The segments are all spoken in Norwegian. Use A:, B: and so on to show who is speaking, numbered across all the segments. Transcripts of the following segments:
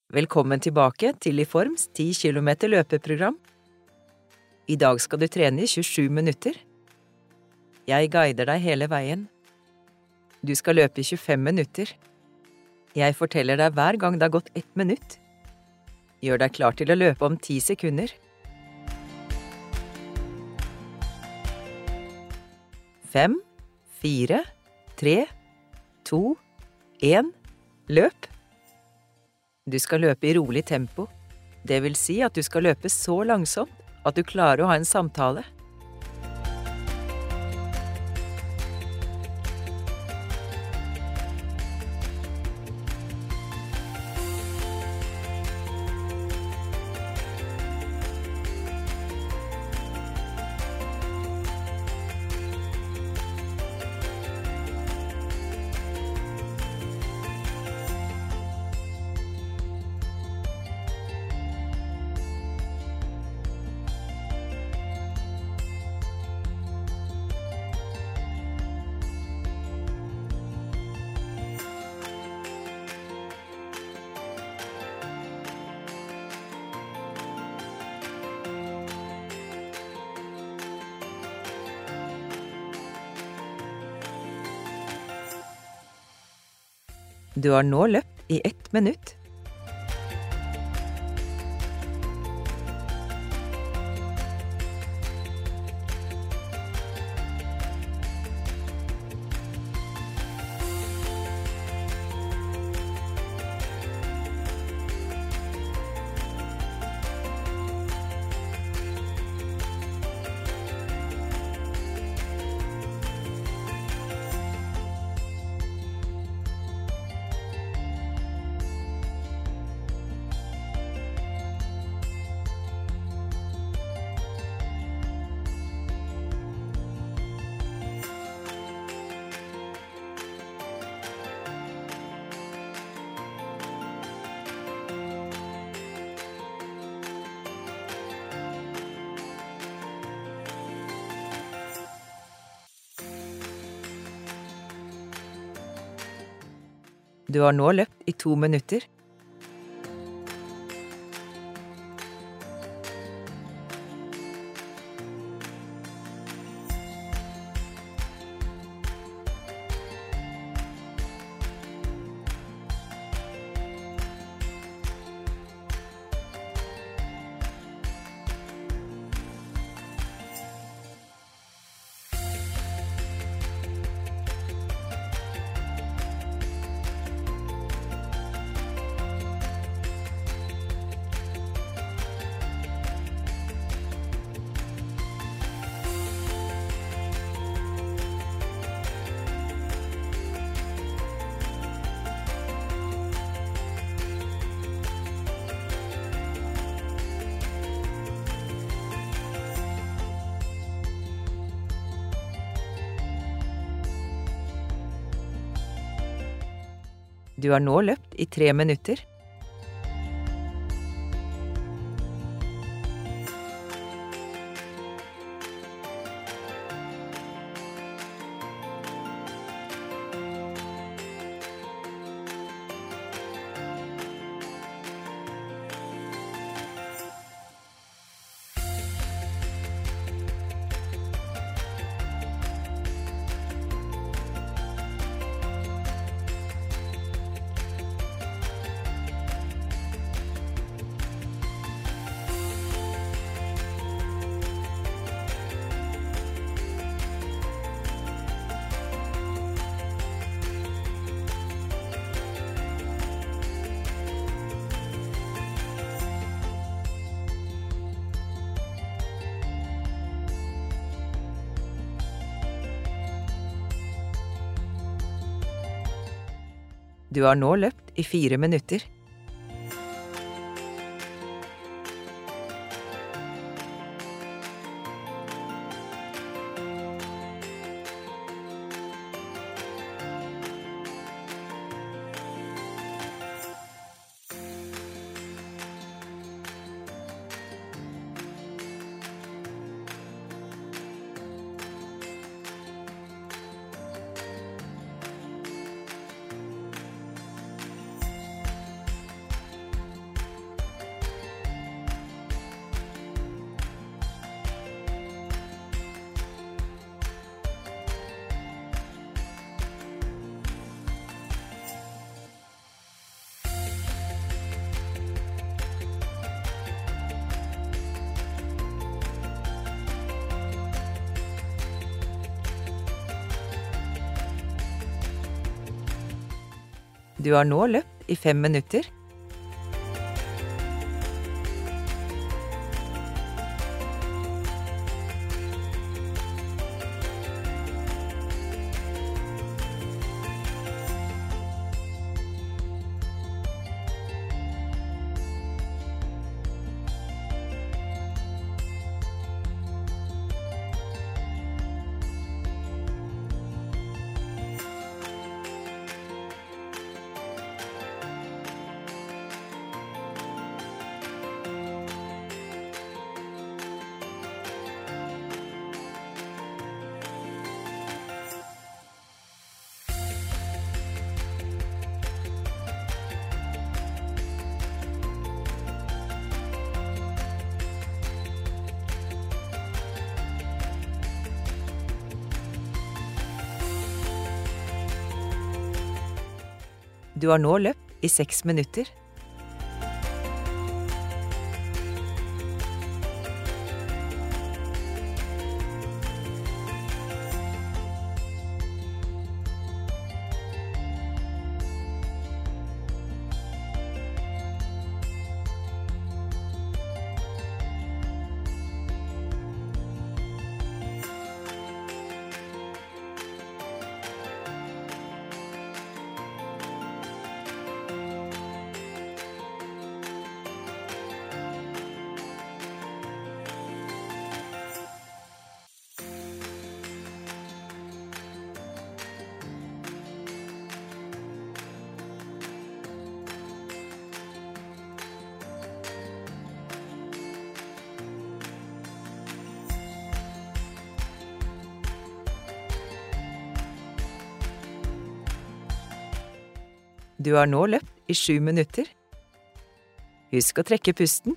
A: Velkommen tilbake til Liforms 10 kilometer løpeprogram. I dag skal du trene i 27 minutter. Jeg guider deg hele veien. Du skal løpe i 25 minutter. Jeg forteller deg hver gang det har gått 1 minutt. Gjør deg klar til å løpe om 10 sekunder. 5, 4, 3, 2, 1, løp! Du skal løpe i rolig tempo. Det vil si at du skal løpe så langsomt at du klarer å ha en samtale. Du har nå løpt i 1 minutt. Du har nå løpt i 2 minutter. Du har nå løpt i 3 minutter. Du har nå løpt i 4 minutter. Du har nå løpt i 5 minutter. Du har nå løpt i 6 minutter. Du har nå løpt i 7 minutter. Husk å trekke pusten.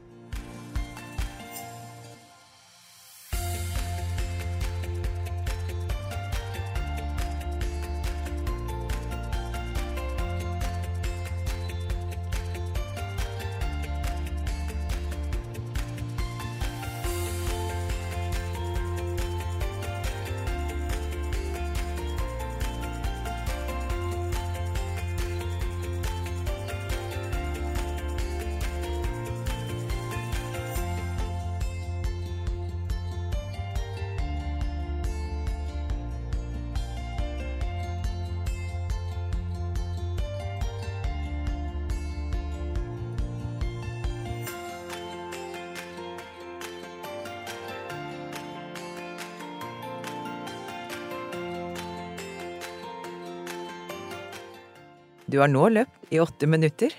A: Du har nå løpt i 8 minutter.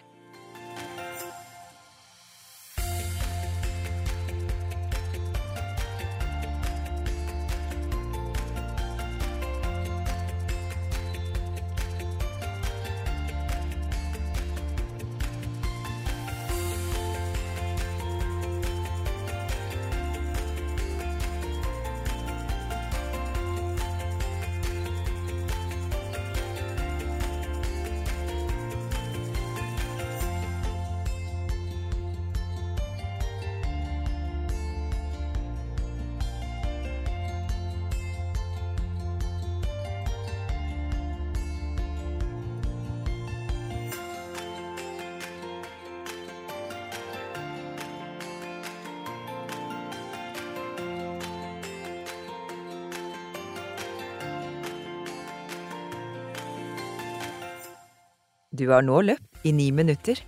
A: Du har nå løpt i 9 minutter.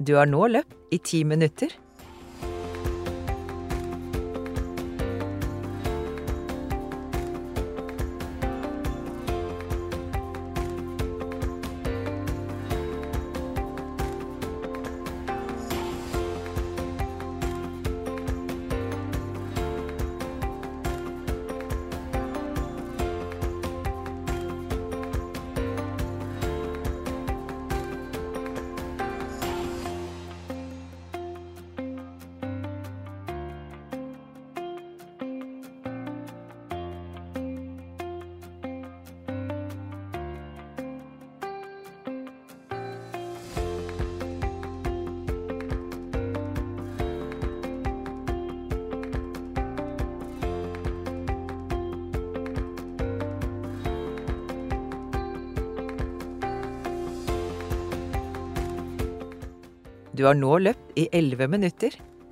A: Du har nå løpt i 10 minutter. Du har nå løpt i 11 minutter.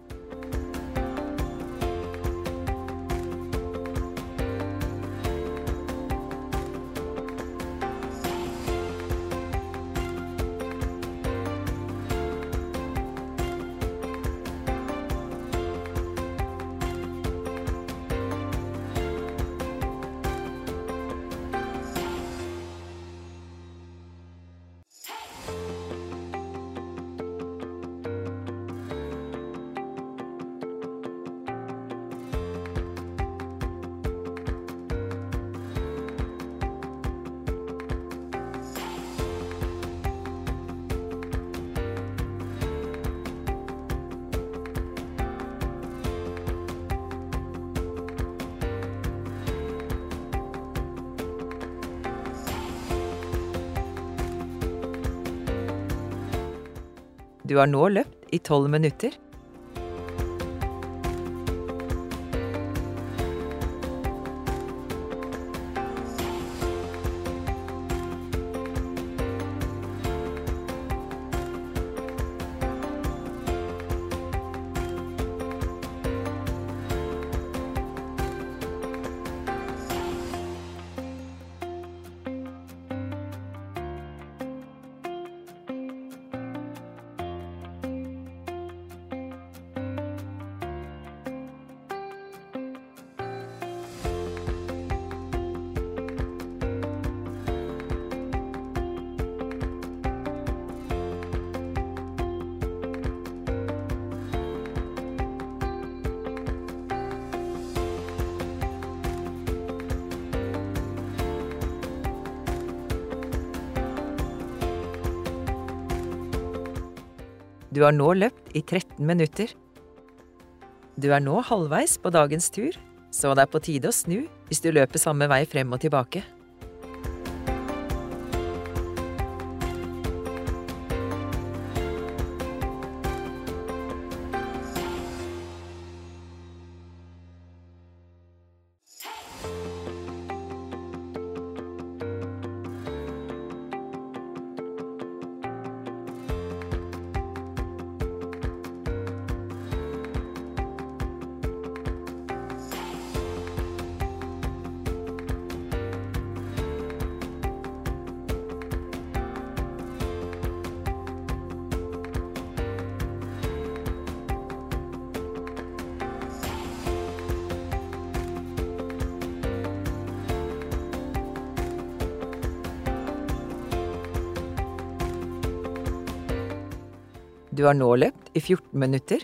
A: Du har nå løpt i 12 minutter. Du har nå løpt i 13 minutter. Du er nå halvveis på dagens tur, så det er på tide å snu hvis du løper samme vei frem og tilbake. Du har nå løpt i 14 minutter.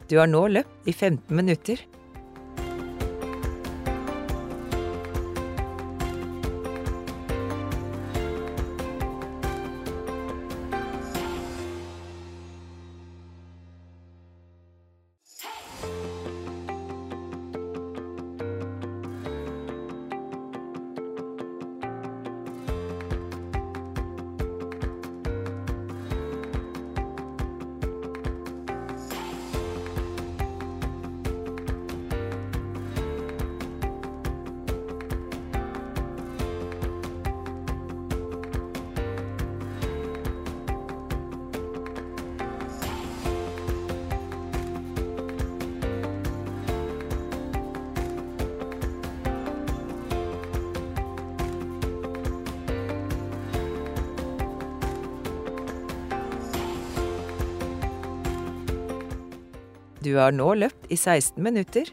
A: Du har nå løpt i 15 minutter. Du har nå løpt i 16 minutter.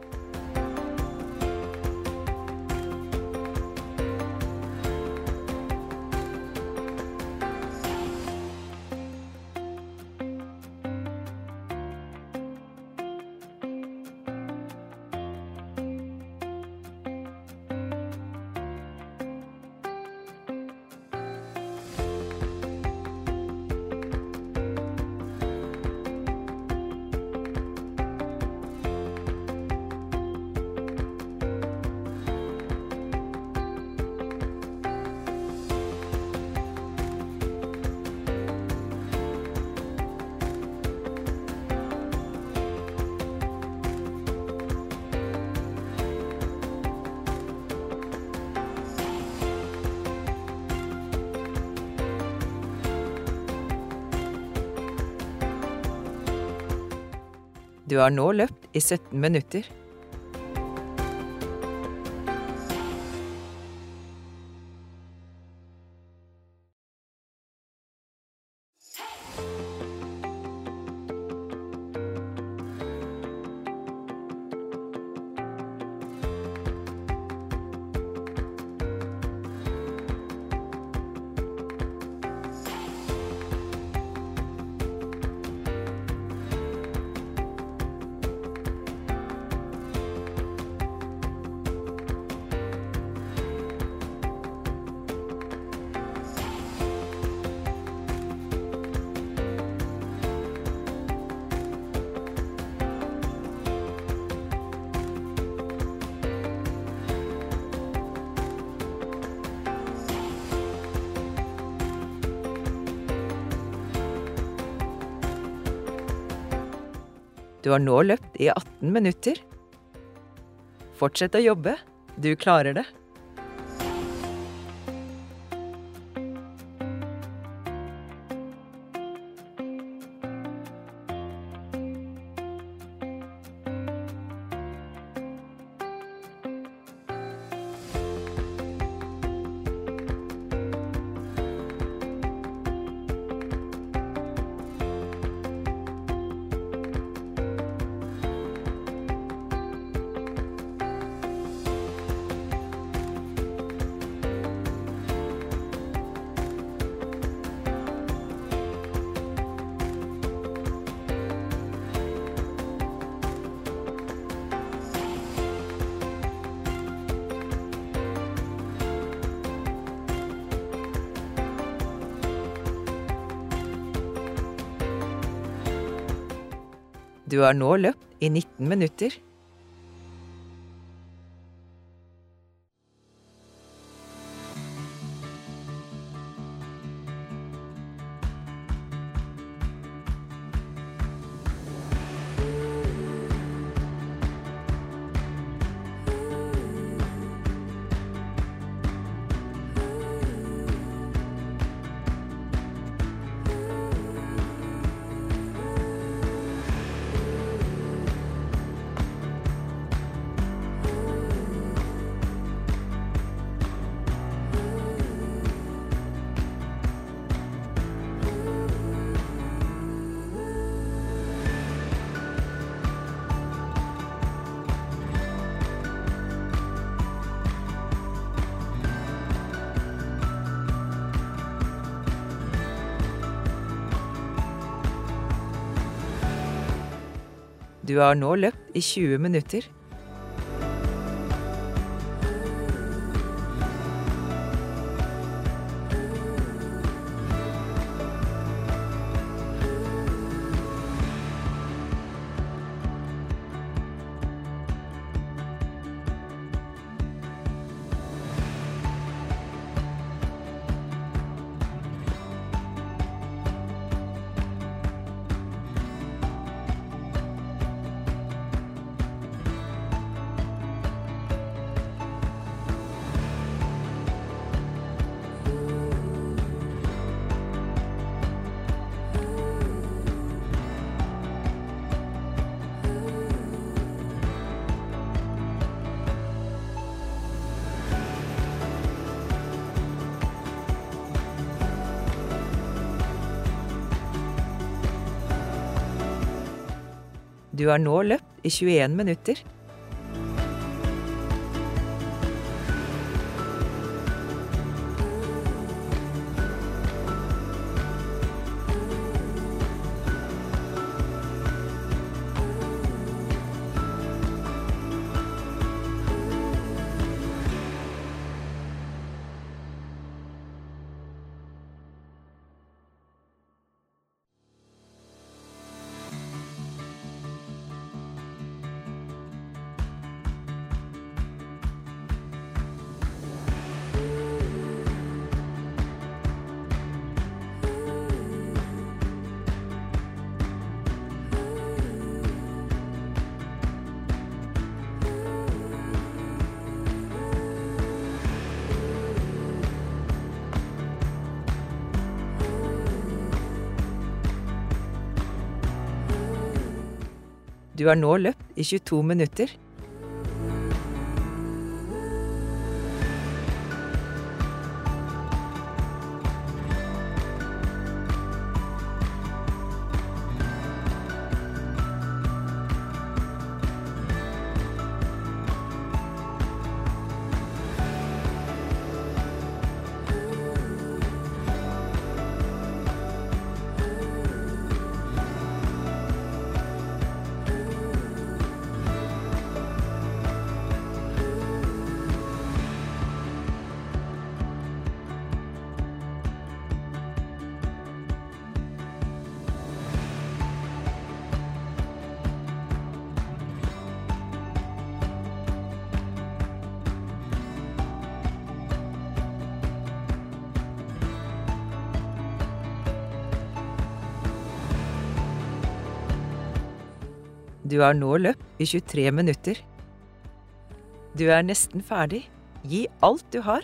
A: Du har nå løpt i 17 minutter. Du har nå løpt i 18 minutter. Fortsett å jobbe. Du klarer det. Du har nå løpt i 19 minutter. Du har nå løpt i 20 minutter. Du har nå løpt i 21 minutter. Du har nå løpt i 22 minutter. Du har nå løpt i 23 minutter. Du er nesten ferdig. Gi alt du har.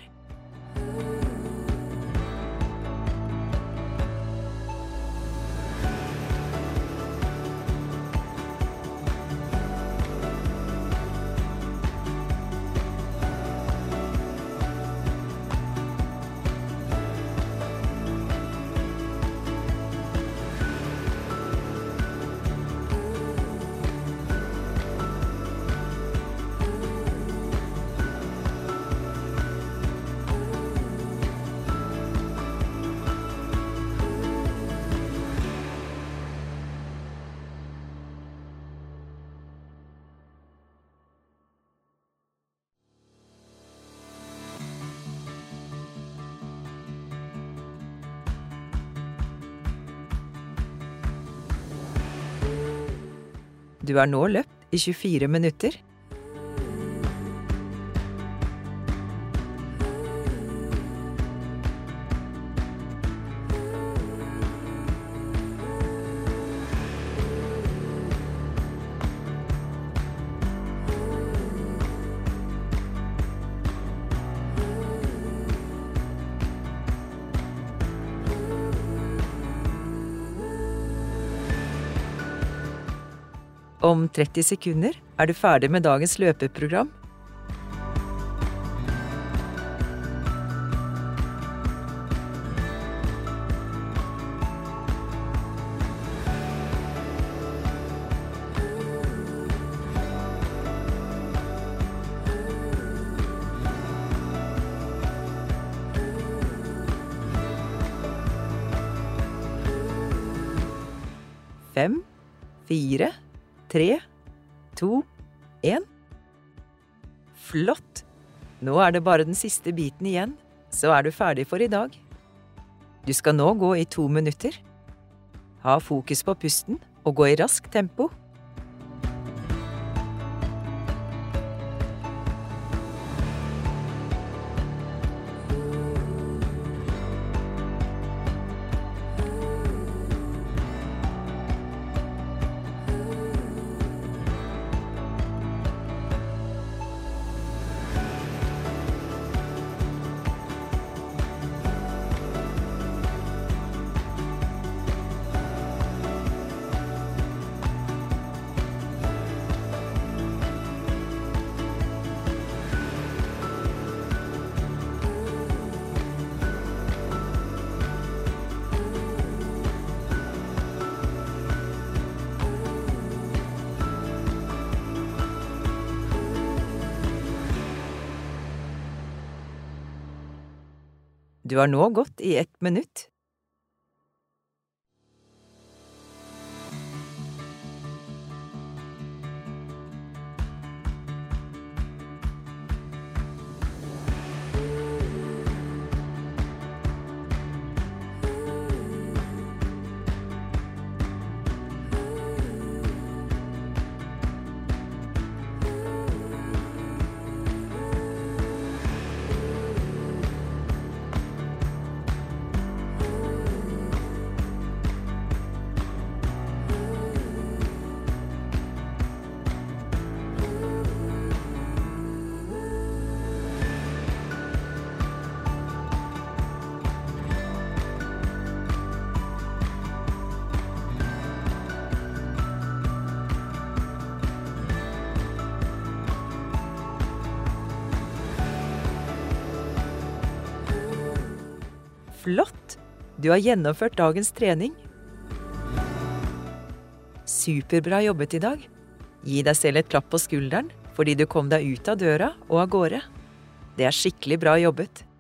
A: Du har nå løpt i 24 minutter. Om 30 sekunder er du ferdig med dagens løpeprogram. Fem, fire, 3, 2, 1. Flott! Nå er det bare den siste biten igjen, så er du ferdig for i dag. Du skal nå gå i 2 minutter. Ha fokus på pusten og gå i raskt tempo. Du har nå gått i 1 minutt. Flott! Du har gjennomført dagens trening. Superbra jobbet i dag. Gi deg selv et klapp på skulderen, fordi du kom deg ut av døra og av gårde. Det er skikkelig bra jobbet.